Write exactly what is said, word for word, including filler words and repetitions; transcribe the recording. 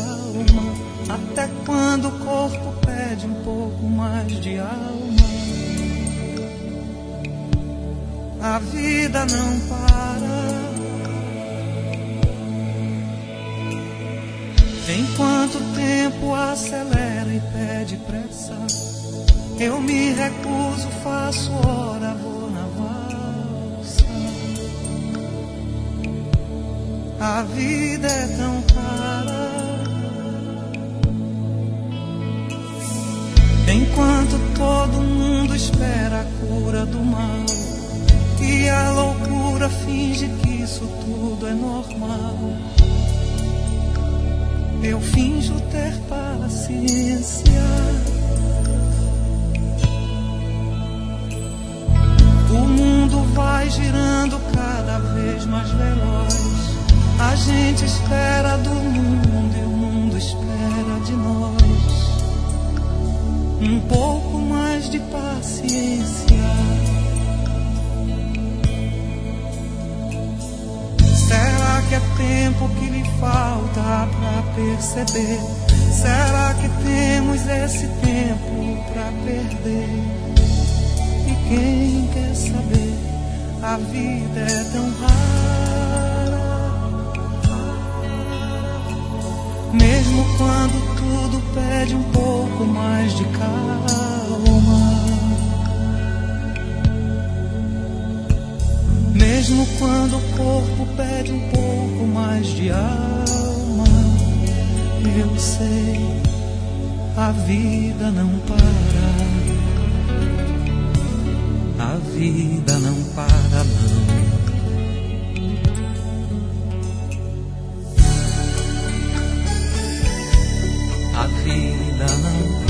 alma. Até quando o corpo pede um pouco mais de alma. A vida não para. Enquanto o tempo acelera e pede pressa, eu me recuso, faço hora, vou na valsa. A vida é tão cara. Enquanto todo mundo espera a cura do mal e a loucura finge que isso tudo é normal, eu finjo ter paciência. O mundo vai girando cada vez mais veloz. A gente espera do mundo e o mundo espera de nós. Um pouco mais de paciência. Será que é tempo que lhe falta pra perceber? Será que temos esse tempo pra perder? E quem quer saber? A vida é tão rara. Mesmo quando tudo pede um pouco mais de calma. Mesmo quando o corpo pede um pouco mais de alma. Eu sei, a vida não para. A vida não para, não. A vida não